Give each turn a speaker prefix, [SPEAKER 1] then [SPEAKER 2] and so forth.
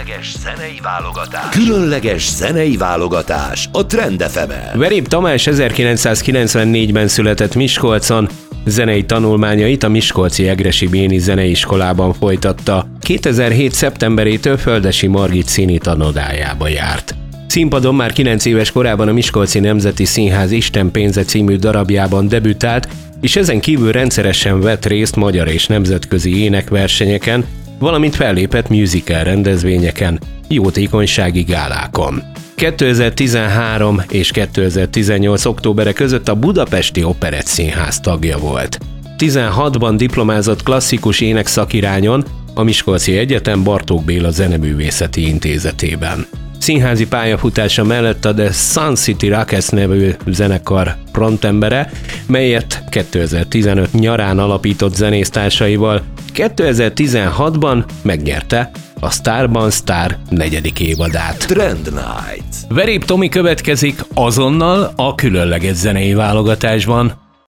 [SPEAKER 1] Különleges zenei válogatás a Trend FM-en.
[SPEAKER 2] Verép Tamás 1994-ben született Miskolcon, zenei tanulmányait a Miskolci Egressy Béni Zeneiskolában folytatta. 2007. szeptemberétől Földessy Margit színitanodájába járt. Színpadon már 9 éves korában a Miskolci Nemzeti Színház Isten pénze című darabjában debütált, és ezen kívül rendszeresen vett részt magyar és nemzetközi énekversenyeken, valamint fellépett musical rendezvényeken, jótékonysági gálákon. 2013 és 2018. októbere között a Budapesti Operett Színház tagja volt. 16-ban diplomázott klasszikus ének szakirányon a Miskolci Egyetem Bartók Béla Zeneművészeti Intézetében. Színházi pályafutása mellett a The Sun City Rockets nevű zenekar frontembere, melyet 2015 nyarán alapított zenésztársaival, 2016-ban megnyerte a Starban Star 4. évadát.
[SPEAKER 1] Trend Night.
[SPEAKER 3] Verép Tomi következik azonnal a különleges zenei válogatásban.